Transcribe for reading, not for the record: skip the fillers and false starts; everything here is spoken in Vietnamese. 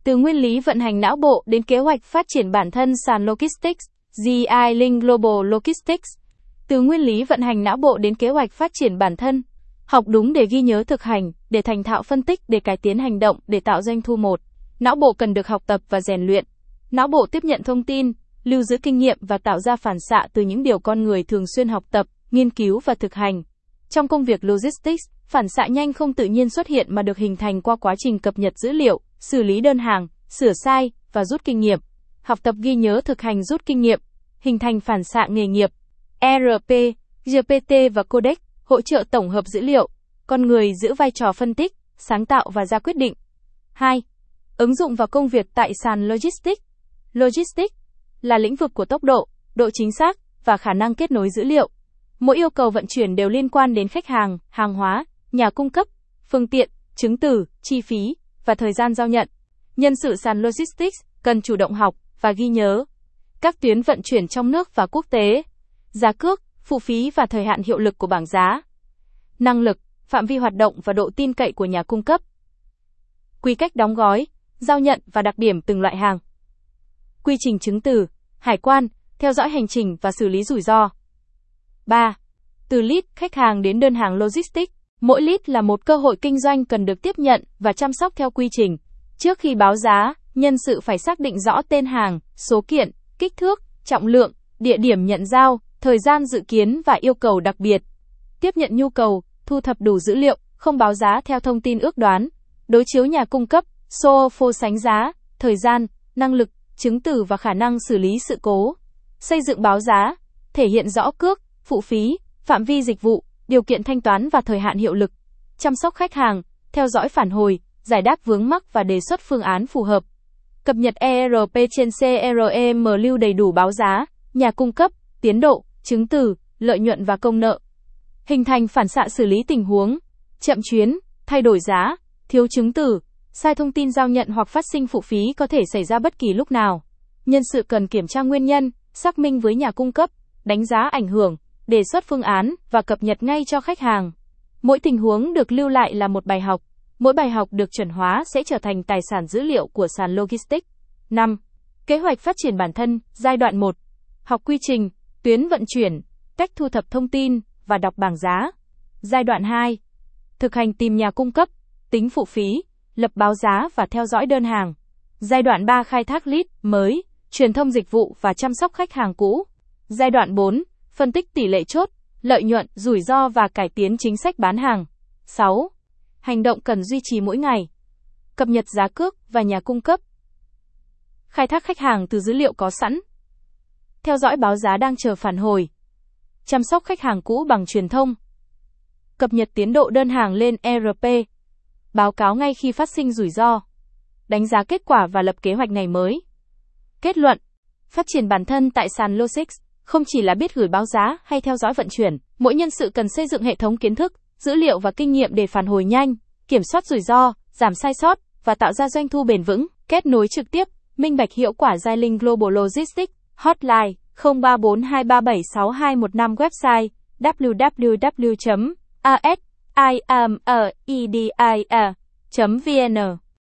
Từ nguyên lý vận hành não bộ đến kế hoạch phát triển bản thân sàn Logistics, Xilinx Global Logistics. Từ nguyên lý vận hành não bộ đến kế hoạch phát triển bản thân. Học đúng để ghi nhớ thực hành, để thành thạo phân tích, để cải tiến hành động, để tạo doanh thu. 1. Não bộ cần được học tập và rèn luyện. Não bộ tiếp nhận thông tin, lưu giữ kinh nghiệm và tạo ra phản xạ từ những điều con người thường xuyên học tập, nghiên cứu và thực hành. Trong công việc logistics, phản xạ nhanh không tự nhiên xuất hiện mà được hình thành qua quá trình cập nhật dữ liệu, xử lý đơn hàng, sửa sai và rút kinh nghiệm. Học tập ghi nhớ thực hành rút kinh nghiệm, hình thành phản xạ nghề nghiệp. ERP, GPT và Codex hỗ trợ tổng hợp dữ liệu, con người giữ vai trò phân tích, sáng tạo và ra quyết định. 2. Ứng dụng vào công việc tại sàn Logistics. Logistics là lĩnh vực của tốc độ, độ chính xác và khả năng kết nối dữ liệu. Mỗi yêu cầu vận chuyển đều liên quan đến khách hàng, hàng hóa, nhà cung cấp, phương tiện, chứng từ, chi phí và thời gian giao nhận. Nhân sự sàn Logistics cần chủ động học và ghi nhớ các tuyến vận chuyển trong nước và quốc tế, giá cước, phụ phí và thời hạn hiệu lực của bảng giá, năng lực, phạm vi hoạt động và độ tin cậy của nhà cung cấp, quy cách đóng gói, giao nhận và đặc điểm từng loại hàng, quy trình chứng từ, hải quan, theo dõi hành trình và xử lý rủi ro. 3. Từ lead khách hàng đến đơn hàng logistics. Mỗi lead là một cơ hội kinh doanh cần được tiếp nhận và chăm sóc theo quy trình. Trước khi báo giá, nhân sự phải xác định rõ tên hàng, số kiện, kích thước, trọng lượng, địa điểm nhận giao, thời gian dự kiến và yêu cầu đặc biệt. Tiếp nhận nhu cầu, thu thập đủ dữ liệu, không báo giá theo thông tin ước đoán. Đối chiếu nhà cung cấp, so sánh giá, thời gian, năng lực, chứng từ và khả năng xử lý sự cố. Xây dựng báo giá, thể hiện rõ cước, phụ phí, phạm vi dịch vụ, điều kiện thanh toán và thời hạn hiệu lực. Chăm sóc khách hàng, theo dõi phản hồi, giải đáp vướng mắc và đề xuất phương án phù hợp. Cập nhật ERP trên CRM lưu đầy đủ báo giá, nhà cung cấp, tiến độ, chứng từ, lợi nhuận và công nợ. Hình thành phản xạ xử lý tình huống, chậm chuyến, thay đổi giá, thiếu chứng từ, sai thông tin giao nhận hoặc phát sinh phụ phí có thể xảy ra bất kỳ lúc nào. Nhân sự cần kiểm tra nguyên nhân, xác minh với nhà cung cấp, đánh giá ảnh hưởng, đề xuất phương án và cập nhật ngay cho khách hàng. Mỗi tình huống được lưu lại là một bài học. Mỗi bài học được chuẩn hóa sẽ trở thành tài sản dữ liệu của sàn Logistics. 5. Kế hoạch phát triển bản thân, giai đoạn 1. Học quy trình, tuyến vận chuyển, cách thu thập thông tin và đọc bảng giá. Giai đoạn 2. Thực hành tìm nhà cung cấp, tính phụ phí, lập báo giá và theo dõi đơn hàng. Giai đoạn 3. Khai thác lead mới, truyền thông dịch vụ và chăm sóc khách hàng cũ. Giai đoạn 4. Phân tích tỷ lệ chốt, lợi nhuận, rủi ro và cải tiến chính sách bán hàng. 6. Hành động cần duy trì mỗi ngày. Cập nhật giá cước và nhà cung cấp. Khai thác khách hàng từ dữ liệu có sẵn. Theo dõi báo giá đang chờ phản hồi. Chăm sóc khách hàng cũ bằng truyền thông. Cập nhật tiến độ đơn hàng lên ERP. Báo cáo ngay khi phát sinh rủi ro. Đánh giá kết quả và lập kế hoạch ngày mới. Kết luận. Phát triển bản thân tại sàn Logistics không chỉ là biết gửi báo giá hay theo dõi vận chuyển, mỗi nhân sự cần xây dựng hệ thống kiến thức, dữ liệu và kinh nghiệm để phản hồi nhanh, kiểm soát rủi ro, giảm sai sót và tạo ra doanh thu bền vững. Kết nối trực tiếp, minh bạch hiệu quả Xilinx Global Logistics, hotline 0342376215, website www.asiamedia.vn